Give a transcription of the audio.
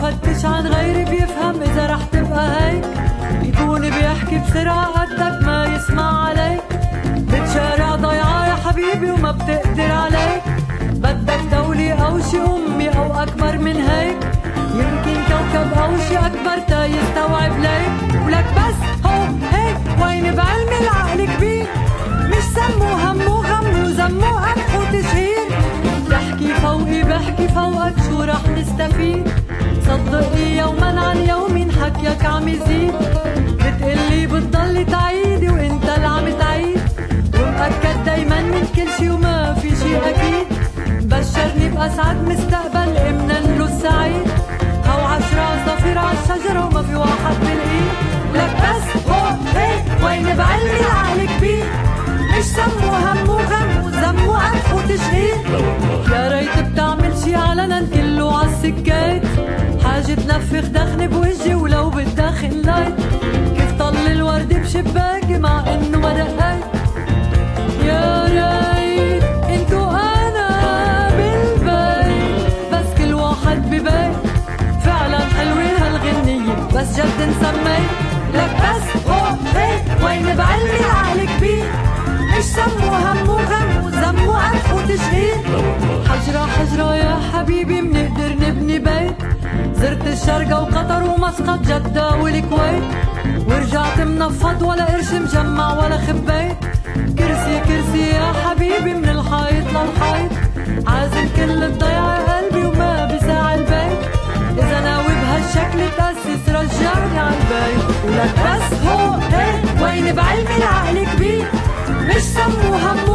فتش عن غيري بيفهم إذا رح تبقى هيك. يكون بيحكي بسرعة قدك ما يسمع عليك. بتشارع ضيعة يا حبيبي وما بتقدر عليك. بدك دولة أو شي أمي أو أكبر من هيك. يمكن كوكب أو شي أكبر تا يستوعب ليك. ولك بس هو هيك وين بعلم العقل كبير. مش سمو همو غمو زمو قمح وتشهير. بحكي فوقي بحكي فوقك شو رح نستفيد. صدقني يوما عن يوم حكيك عم يزيد. بتقلي بتضلي تعيدي وانت اللي عم تعيد. ومأكد دايما من كل شي وما في شي أكيد. بشرني بأسعد مستقبل إمنا له السعيد. هو 10 صفير عالشجرة وما في واحد بالإيد. لك بس هو هيك وين بعلمي العقل كبير. مش سمو همو غمو زمو قمح وتشهير. يا ريت بتعمل شي علنا كله عالسكات. حاجة تنفخ دخن بوجهي ولو بتدخن لايت. كيف طل الورد بشباكي مع انه ما دقيت. يا ريت انتو انا بالبيت بس كل واحد ببيت. فعلا حلوين هالغنية بس جد نسميت. لك بس هو هيك وين بعلمي العقل كبير. مش سمو همو غمو زمو قمح وتشهير. حجرة حجرة يا حبيبي منقدر نبني بيت. زرت الشرقة وقطر ومسقط جدة والكويت. ورجعت منفض ولا قرش مجمع ولا خبيت. كرسي كرسي يا حبيبي من الحيط للحيط. عازم كل الضيعة قلبي وما بساع البيت. إذا ناوي بهالشكل تأسس رجعني عالبيت. ولك بس هو هيك وين بعلمي العقل كبير. مش سمو هم